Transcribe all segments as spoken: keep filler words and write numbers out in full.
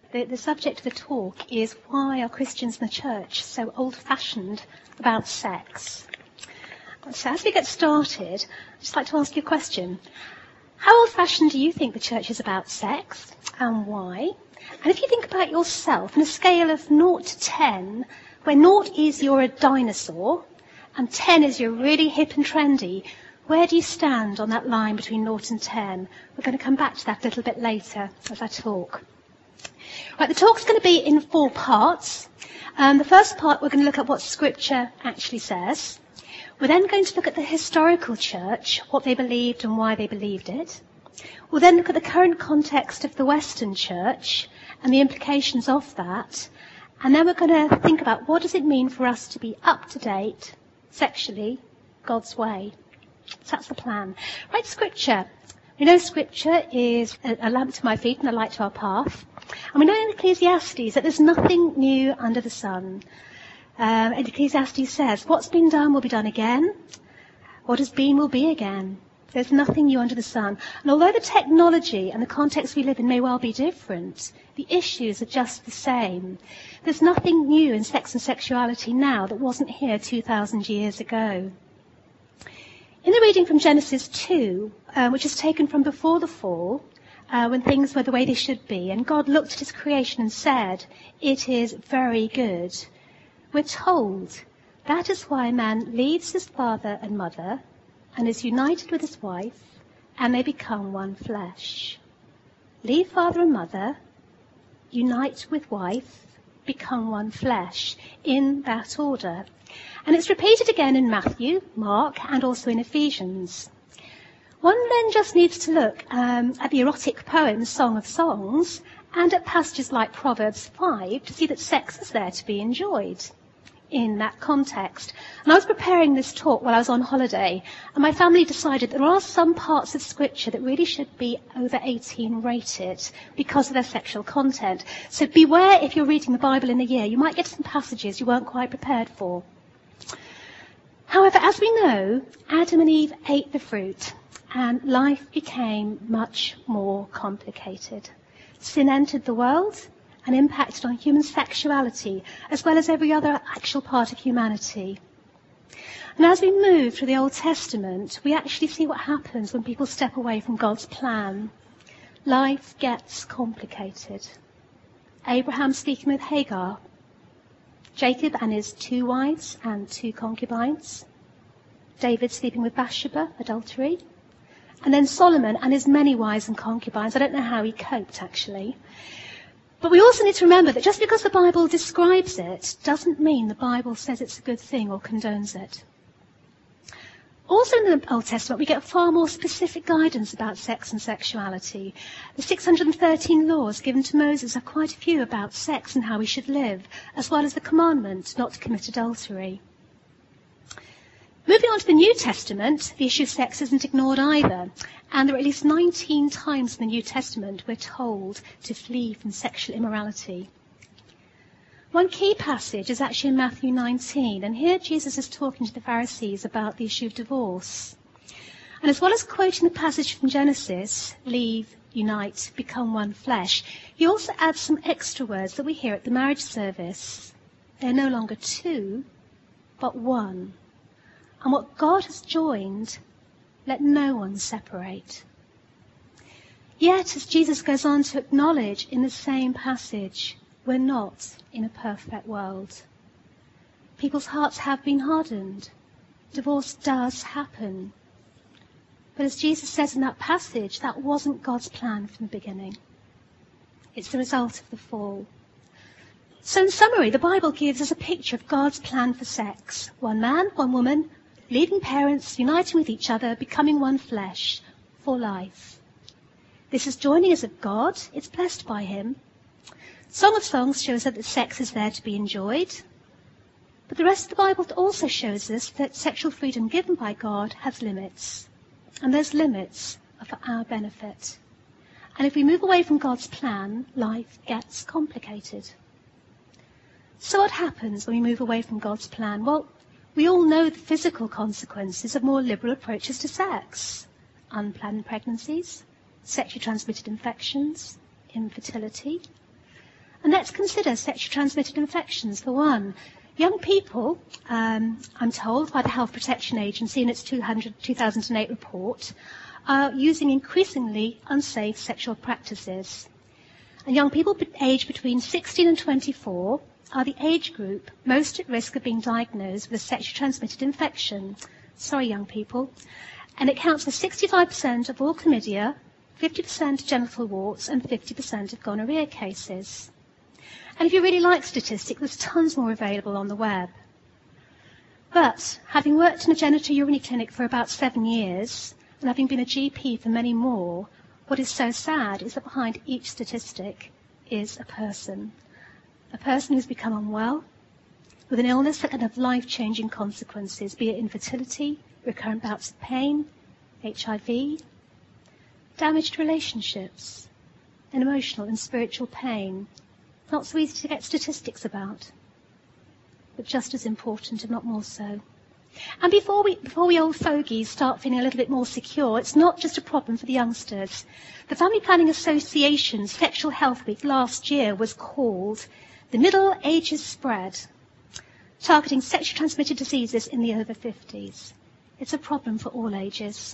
The, the subject of the talk is why are Christians in the church so old-fashioned about sex? So as we get started, I'd just like to ask you a question. How old-fashioned do you think the church is about sex, and why? And if you think about yourself on a scale of zero to ten, where zero is you're a dinosaur, and ten is you're really hip and trendy, where do you stand on that line between zero and ten? We're going to come back to that a little bit later as I talk. Right, the talk's going to be in four parts. Um, the first part, we're going to look at what Scripture actually says. We're then going to look at the historical church, what they believed and why they believed it. We'll then look at the current context of the Western church and the implications of that. And then we're going to think about what does it mean for us to be up to date, sexually, God's way. So that's the plan. Right, Scripture. We know Scripture is a, a lamp to my feet and a light to our path. And we know in Ecclesiastes that there's nothing new under the sun. Um, and Ecclesiastes says, what's been done will be done again. What has been will be again. There's nothing new under the sun. And although the technology and the context we live in may well be different, the issues are just the same. There's nothing new in sex and sexuality now that wasn't here two thousand years ago. In the reading from Genesis two, uh, which is taken from before the fall, uh, when things were the way they should be, and God looked at his creation and said, it is very good, we're told that is why man leaves his father and mother and is united with his wife, and they become one flesh. Leave father and mother, unite with wife, become one flesh, in that order. And it's repeated again in Matthew, Mark, and also in Ephesians. One then just needs to look um, at the erotic poem Song of Songs and at passages like Proverbs five to see that sex is there to be enjoyed in that context. And I was preparing this talk while I was on holiday, and my family decided there are some parts of Scripture that really should be over eighteen rated because of their sexual content. So beware if you're reading the Bible in a year, you might get some passages you weren't quite prepared for. However, as we know, Adam and Eve ate the fruit, and life became much more complicated. Sin entered the world and impacted on human sexuality, as well as every other actual part of humanity. And as we move through the Old Testament, we actually see what happens when people step away from God's plan. Life gets complicated. Abraham speaking with Hagar, Jacob and his two wives and two concubines, David sleeping with Bathsheba, adultery, and then Solomon and his many wives and concubines. I don't know how he coped, actually. But we also need to remember that just because the Bible describes it doesn't mean the Bible says it's a good thing or condones it. Also in the Old Testament, we get far more specific guidance about sex and sexuality. The six hundred thirteen laws given to Moses are quite a few about sex and how we should live, as well as the commandment not to commit adultery. Moving on to the New Testament, the issue of sex isn't ignored either. And there are at least nineteen times in the New Testament we're told to flee from sexual immorality. One key passage is actually in Matthew nineteen, and here Jesus is talking to the Pharisees about the issue of divorce. And as well as quoting the passage from Genesis, leave, unite, become one flesh, he also adds some extra words that we hear at the marriage service. They're no longer two, but one. And what God has joined, let no one separate. Yet, as Jesus goes on to acknowledge in the same passage, we're not in a perfect world. People's hearts have been hardened. Divorce does happen. But as Jesus says in that passage, that wasn't God's plan from the beginning. It's the result of the fall. So in summary, the Bible gives us a picture of God's plan for sex. One man, one woman, leaving parents, uniting with each other, becoming one flesh, for life. This is joining us of God. It's blessed by him. Song of Songs shows us that sex is there to be enjoyed. But the rest of the Bible also shows us that sexual freedom given by God has limits. And those limits are for our benefit. And if we move away from God's plan, life gets complicated. So what happens when we move away from God's plan? Well, we all know the physical consequences of more liberal approaches to sex. Unplanned pregnancies, sexually transmitted infections, infertility. And let's consider sexually transmitted infections for one. Young people, um, I'm told by the Health Protection Agency in its two thousand eight report, are using increasingly unsafe sexual practices. And young people aged between sixteen and twenty-four are the age group most at risk of being diagnosed with a sexually transmitted infection. Sorry, young people. And it counts for sixty-five percent of all chlamydia, fifty percent genital warts, and fifty percent of gonorrhea cases. And if you really like statistics, there's tons more available on the web. But having worked in a genitourinary clinic for about seven years, and having been a G P for many more, what is so sad is that behind each statistic is a person. A person who's become unwell, with an illness that can have life-changing consequences, be it infertility, recurrent bouts of pain, H I V, damaged relationships, and emotional and spiritual pain. Not so easy to get statistics about, but just as important, if not more so. And before we, before we old fogies start feeling a little bit more secure, it's not just a problem for the youngsters. The Family Planning Association's Sexual Health Week last year was called The Middle Ages Spread, targeting sexually transmitted diseases in the over fifties. It's a problem for all ages.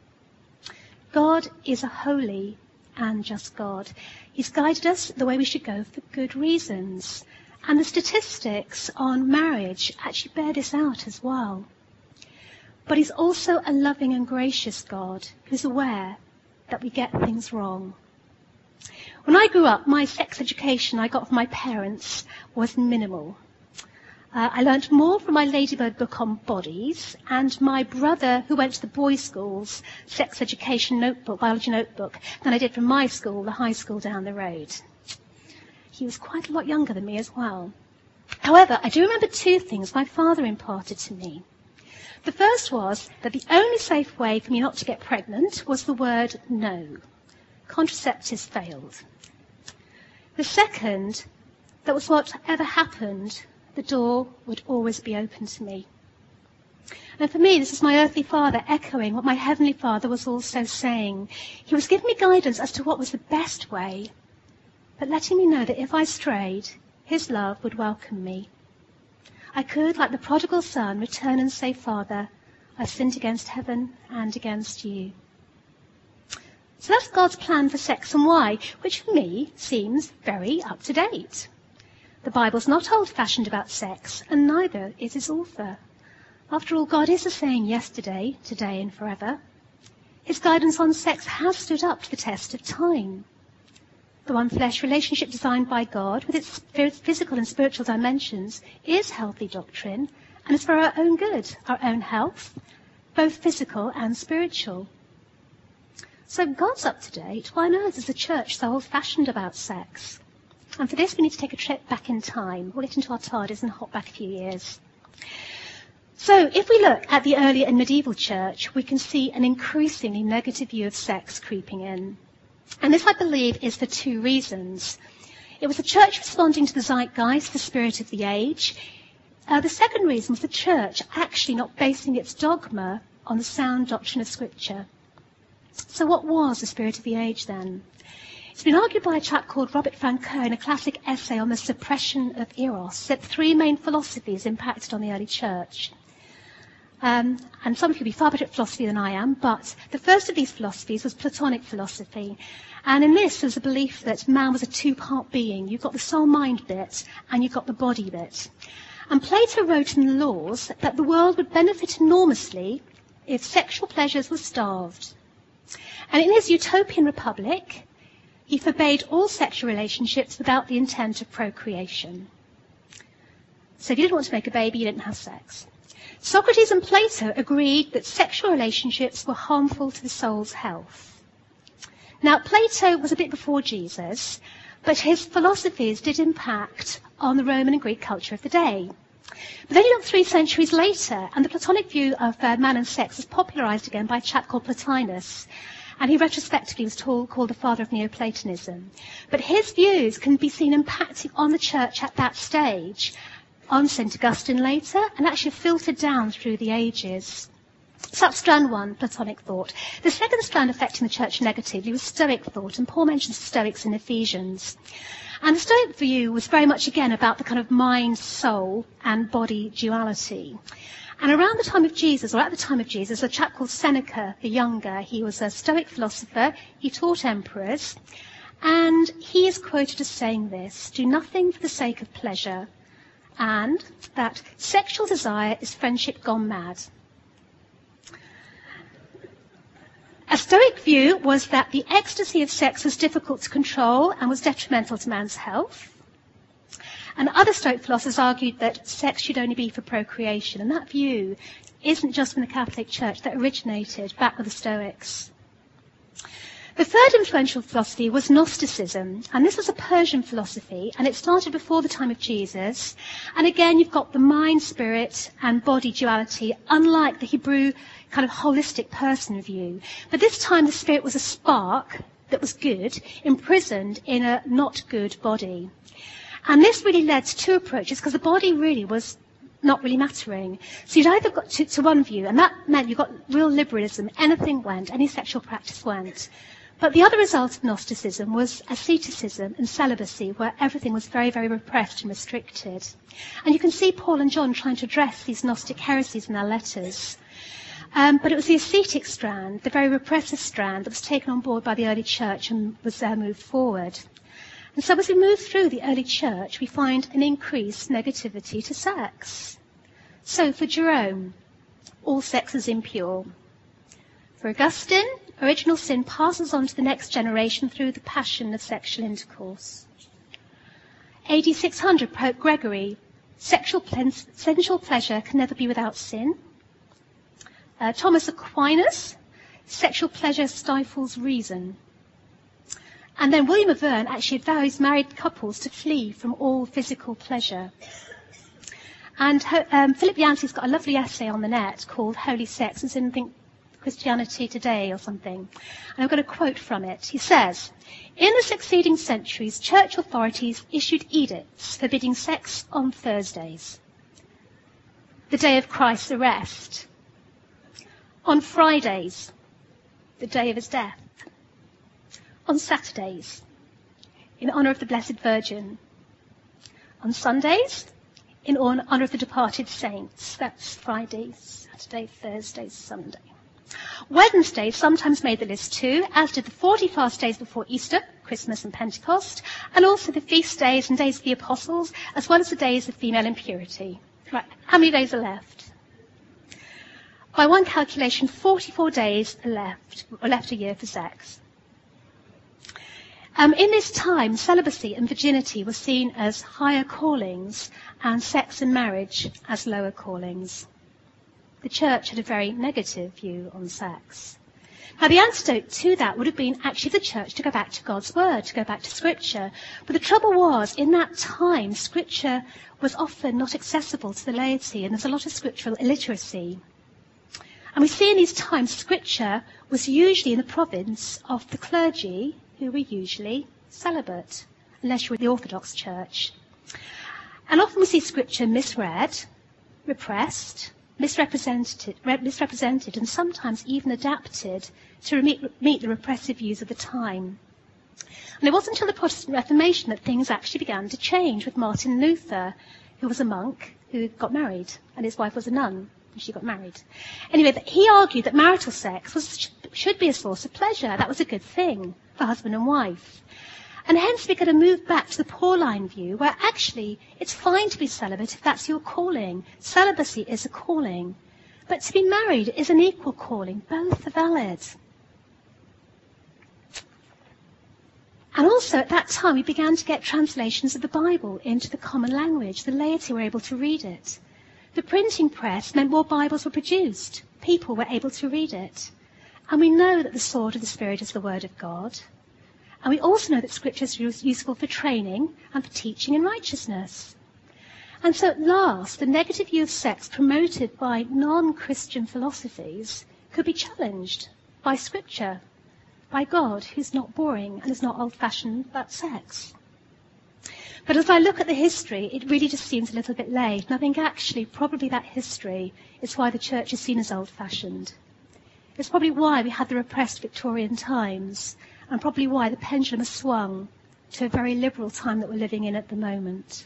God is a holy and just God. He's guided us the way we should go for good reasons. And the statistics on marriage actually bear this out as well. But he's also a loving and gracious God who's aware that we get things wrong. When I grew up, my sex education I got from my parents was minimal. Uh, I learnt more from my Ladybird book on bodies and my brother, who went to the boys' school's sex education notebook, biology notebook, than I did from my school, the high school down the road. He was quite a lot younger than me as well. However, I do remember two things my father imparted to me. The first was that the only safe way for me not to get pregnant was the word no. Contraceptives failed. The second, that was whatever happened, the door would always be open to me. And for me, this is my earthly father echoing what my heavenly father was also saying. He was giving me guidance as to what was the best way, but letting me know that if I strayed, his love would welcome me. I could, like the prodigal son, return and say, Father, I've sinned against heaven and against you. So that's God's plan for sex and why, which for me seems very up to date. The Bible's not old-fashioned about sex, and neither is its author. After all, God is the same yesterday, today, and forever. His guidance on sex has stood up to the test of time. The one-flesh relationship designed by God, with its physical and spiritual dimensions, is healthy doctrine, and is for our own good, our own health, both physical and spiritual. So God's up to date. Why on earth is the church so old-fashioned about sex? And for this, we need to take a trip back in time. We'll get into our TARDIS and hop back a few years. So if we look at the early and medieval church, we can see an increasingly negative view of sex creeping in. And this, I believe, is for two reasons. It was the church responding to the zeitgeist, the spirit of the age. Uh, the second reason was the church actually not basing its dogma on the sound doctrine of Scripture. So what was the spirit of the age then? It's been argued by a chap called Robert Francoeur in a classic essay on the suppression of eros that three main philosophies impacted on the early church. Um, and some of you will be far better at philosophy than I am, but the first of these philosophies was Platonic philosophy. And in this, there's a belief that man was a two-part being. You've got the soul-mind bit, and you've got the body bit. And Plato wrote in the Laws that the world would benefit enormously if sexual pleasures were starved. And in his Utopian Republic, he forbade all sexual relationships without the intent of procreation. So if you didn't want to make a baby, you didn't have sex. Socrates and Plato agreed that sexual relationships were harmful to the soul's health. Now, Plato was a bit before Jesus, but his philosophies did impact on the Roman and Greek culture of the day. But then you look three centuries later, and the Platonic view of uh, man and sex was popularized again by a chap called Plotinus. And he retrospectively was told, called the father of Neoplatonism. But his views can be seen impacting on the church at that stage, on Saint Augustine later, and actually filtered down through the ages. So that's strand one, Platonic thought. The second strand affecting the church negatively was Stoic thought, and Paul mentions the Stoics in Ephesians. And the Stoic view was very much, again, about the kind of mind, soul, and body duality. And around the time of Jesus, or at the time of Jesus, a chap called Seneca the Younger, he was a Stoic philosopher, he taught emperors, and he is quoted as saying this: do nothing for the sake of pleasure, and that sexual desire is friendship gone mad. A Stoic view was that the ecstasy of sex was difficult to control and was detrimental to man's health. And other Stoic philosophers argued that sex should only be for procreation. And that view isn't just from the Catholic Church, that originated back with the Stoics. The third influential philosophy was Gnosticism, and this was a Persian philosophy, and it started before the time of Jesus. And again, you've got the mind, spirit, and body duality, unlike the Hebrew kind of holistic person view. But this time, the spirit was a spark that was good, imprisoned in a not good body. And this really led to two approaches, because the body really was not really mattering. So you'd either got to, to one view, and that meant you got real liberalism. Anything went, any sexual practice went. But the other result of Gnosticism was asceticism and celibacy, where everything was very, very repressed and restricted. And you can see Paul and John trying to address these Gnostic heresies in their letters. Um, but it was the ascetic strand, the very repressive strand, that was taken on board by the early church and was there moved forward. And so as we move through the early church, we find an increased negativity to sex. So for Jerome, all sex is impure. For Augustine, original sin passes on to the next generation through the passion of sexual intercourse. A D six hundred, Pope Gregory, sexual ple- sensual pleasure can never be without sin. Uh, Thomas Aquinas, sexual pleasure stifles reason. And then William of Verne actually advised married couples to flee from all physical pleasure. And um, Philip Yancey's got a lovely essay on the net called Holy Sex. It's in, I think, Christianity Today or something. And I'm going to quote from it. He says, in the succeeding centuries, church authorities issued edicts forbidding sex on Thursdays, the day of Christ's arrest, on Fridays, the day of his death, on Saturdays, in honour of the Blessed Virgin, on Sundays, in honour of the departed saints. That's Friday, Saturday, Thursday, Sunday. Wednesday sometimes made the list too, as did the forty fast days before Easter, Christmas and Pentecost, and also the feast days and days of the apostles, as well as the days of female impurity. Right, how many days are left? By one calculation, forty-four days are left, or left a year for sex. Um, in this time, celibacy and virginity were seen as higher callings, and sex and marriage as lower callings. The church had a very negative view on sex. Now, the antidote to that would have been actually the church to go back to God's word, to go back to Scripture. But the trouble was, in that time, Scripture was often not accessible to the laity, and there's a lot of scriptural illiteracy. And we see in these times, Scripture was usually in the province of the clergy, who were usually celibate, unless you were the Orthodox Church. And often we see Scripture misread, repressed, misrepresented, misrepresented and sometimes even adapted to meet, meet the repressive views of the time. And it wasn't until the Protestant Reformation that things actually began to change, with Martin Luther, who was a monk who got married, and his wife was a nun, and she got married. Anyway, he argued that marital sex was, should be a source of pleasure. That was a good thing for husband and wife. And hence we're going to move back to the Pauline view, where actually it's fine to be celibate if that's your calling. Celibacy is a calling. But to be married is an equal calling. Both are valid. And also at that time we began to get translations of the Bible into the common language. The laity were able to read it. The printing press meant more Bibles were produced. People were able to read it. And we know that the sword of the Spirit is the Word of God. And we also know that Scripture is useful for training and for teaching in righteousness. And so at last, the negative view of sex promoted by non-Christian philosophies could be challenged by Scripture, by God, who's not boring and is not old-fashioned about sex. But as I look at the history, it really just seems a little bit late. And I think actually probably that history is why the church is seen as old-fashioned. It's probably why we had the repressed Victorian times, and probably why the pendulum has swung to a very liberal time that we're living in at the moment.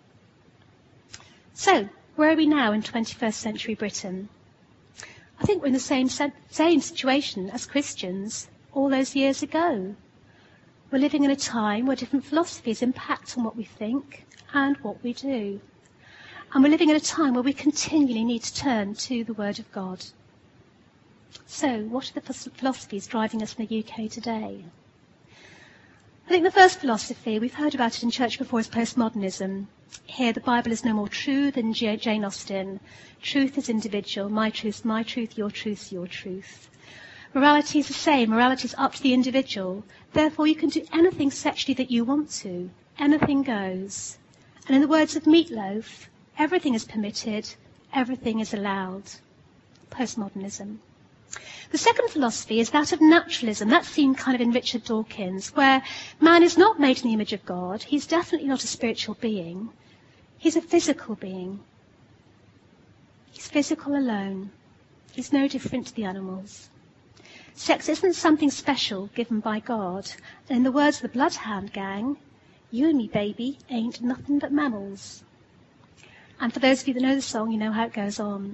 So, where are we now in twenty-first century Britain? I think we're in the same same situation as Christians all those years ago. We're living in a time where different philosophies impact on what we think and what we do. And we're living in a time where we continually need to turn to the Word of God. So, what are the philosophies driving us in the U K today? I think the first philosophy, we've heard about it in church before, is postmodernism. Here, the Bible is no more true than Jane Austen. Truth is individual. My truth, my truth, your truth, your truth. Morality is the same. Morality is up to the individual. Therefore, you can do anything sexually that you want to. Anything goes. And in the words of Meatloaf, everything is permitted, everything is allowed. Postmodernism. The second philosophy is that of naturalism. That's seen kind of in Richard Dawkins, where man is not made in the image of God. He's definitely not a spiritual being. He's a physical being. He's physical alone. He's no different to the animals. Sex isn't something special given by God. And in the words of the Bloodhound Gang, you and me, baby, ain't nothing but mammals. And for those of you that know the song, you know how it goes on.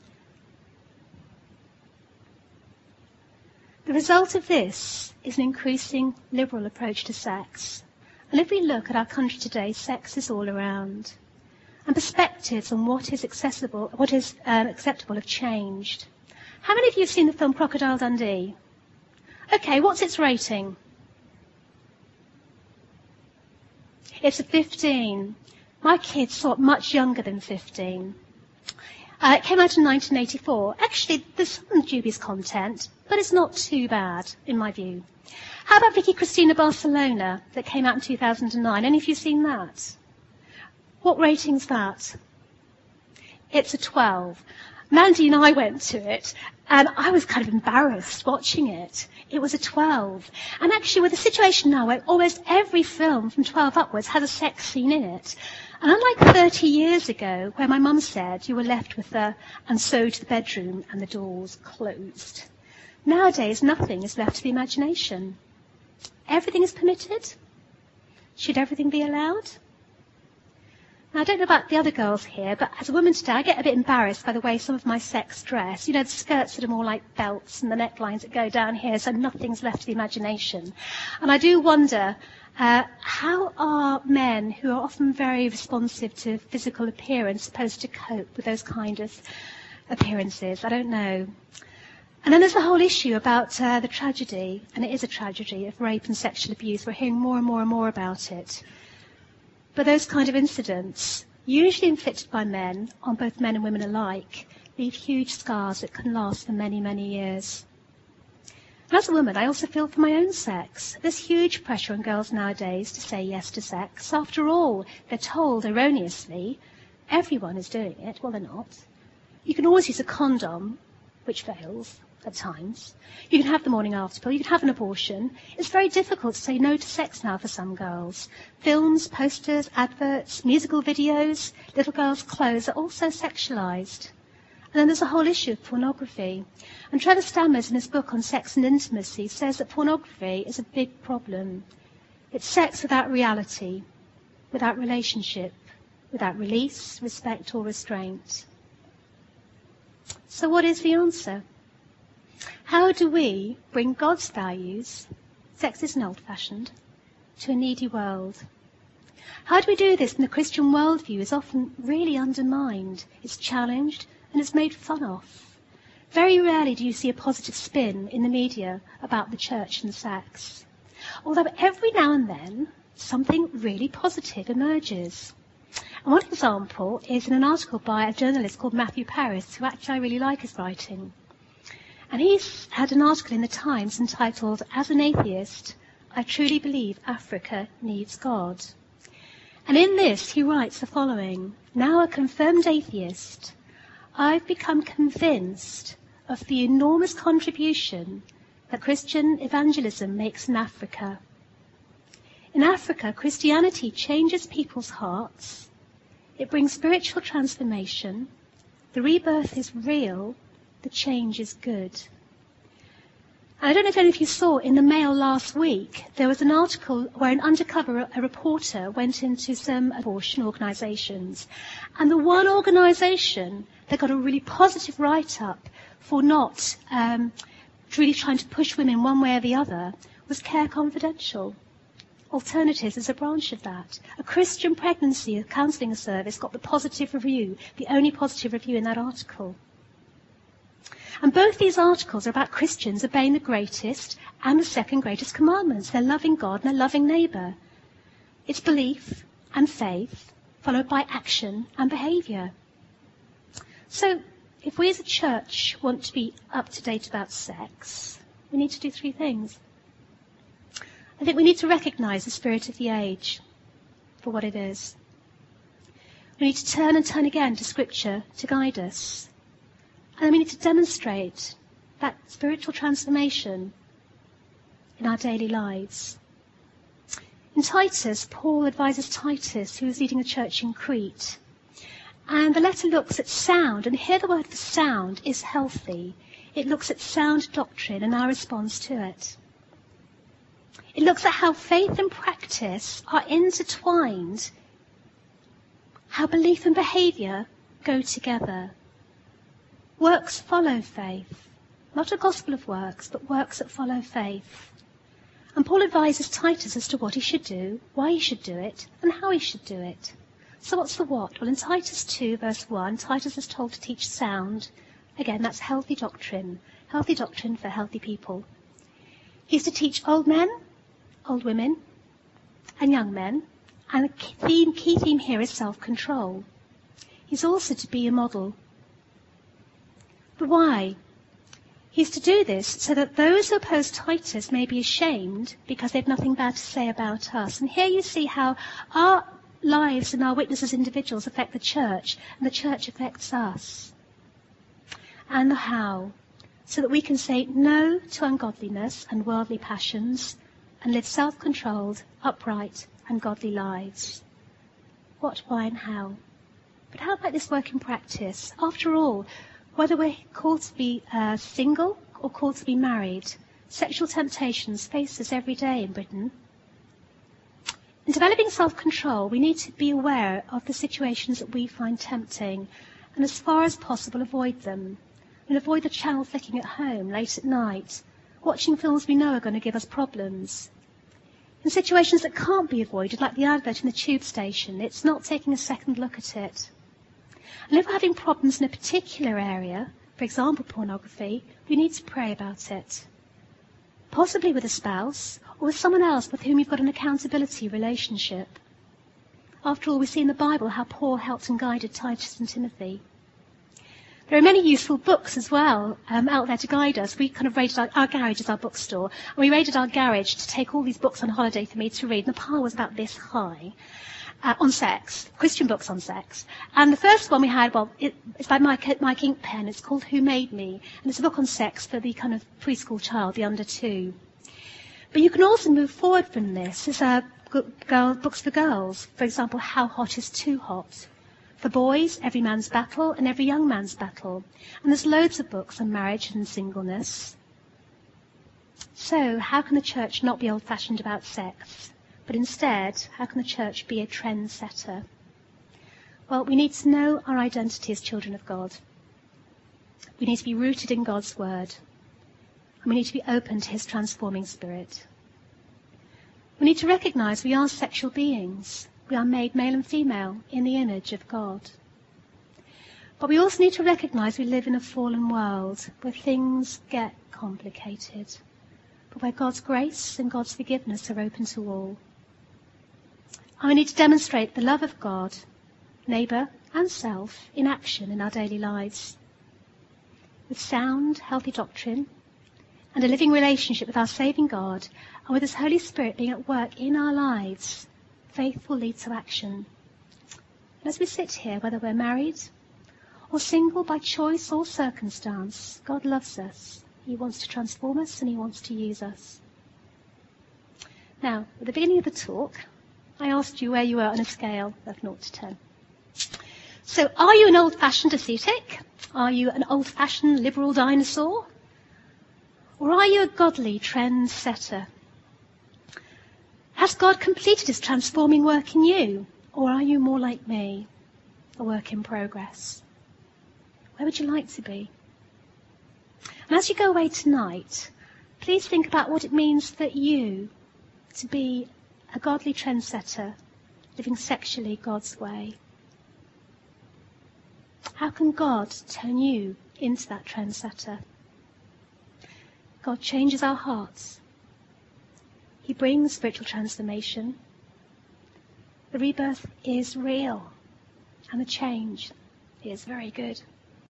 The result of this is an increasing liberal approach to sex. And if we look at our country today, sex is all around. And perspectives on what is accessible, what is um, acceptable have changed. How many of you have seen the film Crocodile Dundee? Okay, what's its rating? It's a fifteen. My kids saw it much younger than fifteen. Uh, it came out in nineteen eighty-four. Actually, there's some dubious content, but it's not too bad, in my view. How about Vicky Cristina Barcelona, that came out in two thousand nine? Any of you seen that? What rating's that? It's a twelve. Mandy and I went to it, and I was kind of embarrassed watching it. It was a twelve. And actually, with a situation now where almost every film from twelve upwards has a sex scene in it, and unlike thirty years ago, where my mum said you were left with the, and so to the bedroom and the doors closed. Nowadays, nothing is left to the imagination. Everything is permitted. Should everything be allowed? Now, I don't know about the other girls here, but as a woman today, I get a bit embarrassed by the way some of my sex dress. You know, the skirts that are more like belts and the necklines that go down here, so nothing's left to the imagination. And I do wonder, uh, how are men who are often very responsive to physical appearance supposed to cope with those kind of appearances? I don't know. And then there's the whole issue about uh, the tragedy, and it is a tragedy, of rape and sexual abuse. We're hearing more and more and more about it. But those kind of incidents, usually inflicted by men, on both men and women alike, leave huge scars that can last for many, many years. And as a woman, I also feel for my own sex. There's huge pressure on girls nowadays to say yes to sex. After all, they're told erroneously, everyone is doing it. Well, they're not. You can always use a condom, which fails at times. You can have the morning after pill. You can have an abortion. It's very difficult to say no to sex now for some girls. Films, posters, adverts, musical videos, little girls' clothes are all so sexualized. And then there's a whole issue of pornography. And Trevor Stammers, in his book on sex and intimacy, says that pornography is a big problem. It's sex without reality, without relationship, without release, respect, or restraint. So what is the answer? How do we bring God's values, sex isn't old-fashioned, to a needy world? How do we do this when the Christian worldview is often really undermined, it's challenged, and it's made fun of? Very rarely do you see a positive spin in the media about the church and sex. Although every now and then, something really positive emerges. And one example is in an article by a journalist called Matthew Paris, who actually I really like his writing. And he's had an article in the Times entitled, "As an Atheist, I Truly Believe Africa Needs God." And in this, he writes the following: "Now a confirmed atheist, I've become convinced of the enormous contribution that Christian evangelism makes in Africa. In Africa, Christianity changes people's hearts. It brings spiritual transformation. The rebirth is real. The change is good." And I don't know if any of you saw in the Mail last week, there was an article where an undercover a reporter went into some abortion organisations. And the one organisation that got a really positive write-up for not um, really trying to push women one way or the other was Care Confidential. Alternatives is a branch of that. A Christian pregnancy counselling service got the positive review, the only positive review in that article. And both these articles are about Christians obeying the greatest and the second greatest commandments. They're loving God and they're loving neighbour. It's belief and faith, followed by action and behaviour. So, if we as a church want to be up to date about sex, we need to do three things. I think we need to recognise the spirit of the age for what it is. We need to turn and turn again to Scripture to guide us. And then we need to demonstrate that spiritual transformation in our daily lives. In Titus, Paul advises Titus, who is leading a church in Crete. And the letter looks at sound, and here the word for sound is healthy. It looks at sound doctrine and our response to it. It looks at how faith and practice are intertwined, how belief and behaviour go together. Works follow faith, not a gospel of works, but works that follow faith. And Paul advises Titus as to what he should do, why he should do it, and how he should do it. So what's the what? Well, in Titus two, verse one, Titus is told to teach sound. Again, that's healthy doctrine. Healthy doctrine for healthy people. He's to teach old men, old women, and young men. And the key theme, key theme here is self-control. He's also to be a model. But why? He's to do this so that those who oppose Titus may be ashamed because they've nothing bad to say about us. And here you see how our lives and our witness as individuals affect the church, and the church affects us. And the how, so that we can say no to ungodliness and worldly passions and live self-controlled, upright and godly lives. What, why and how? But how about this work in practice? After all, whether we're called to be uh, single or called to be married, sexual temptations face us every day in Britain. In developing self-control, we need to be aware of the situations that we find tempting and as far as possible avoid them. And avoid the channel flicking at home late at night, watching films we know are going to give us problems. In situations that can't be avoided, like the advert in the tube station, it's not taking a second look at it. And if we're having problems in a particular area, for example pornography, we need to pray about it. Possibly with a spouse, or with someone else with whom you've got an accountability relationship. After all, we see in the Bible how Paul helped and guided Titus and Timothy. There are many useful books as well um, out there to guide us. We kind of raided our, our garage as our bookstore, and we raided our garage to take all these books on holiday for me to read. And the pile was about this high uh, on sex, Christian books on sex. And the first one we had, well, it, it's by Mike, Mike Inkpen. It's called Who Made Me? And it's a book on sex for the kind of preschool child, the under two. But you can also move forward from this. There's uh, girl, books for girls. For example, How Hot is Too Hot? For boys, Every Man's Battle and Every Young Man's Battle. And there's loads of books on marriage and singleness. So, how can the church not be old-fashioned about sex? But instead, how can the church be a trendsetter? Well, we need to know our identity as children of God. We need to be rooted in God's word. And we need to be open to his transforming spirit. We need to recognise we are sexual beings. We are made male and female in the image of God. But we also need to recognise we live in a fallen world where things get complicated, but where God's grace and God's forgiveness are open to all. And we need to demonstrate the love of God, neighbour and self in action in our daily lives. With sound, healthy doctrine and a living relationship with our saving God, and with his Holy Spirit being at work in our lives, faith will lead to action. And as we sit here, whether we're married or single by choice or circumstance, God loves us. He wants to transform us and he wants to use us. Now, at the beginning of the talk, I asked you where you were on a scale of zero to ten. So, are you an old-fashioned ascetic? Are you an old-fashioned liberal dinosaur? Or are you a godly trend-setter? Has God completed his transforming work in you? Or are you more like me, a work in progress? Where would you like to be? And as you go away tonight, please think about what it means for you to be a godly trendsetter, living sexually God's way. How can God turn you into that trendsetter? God changes our hearts. He brings spiritual transformation. The rebirth is real, and the change is very good.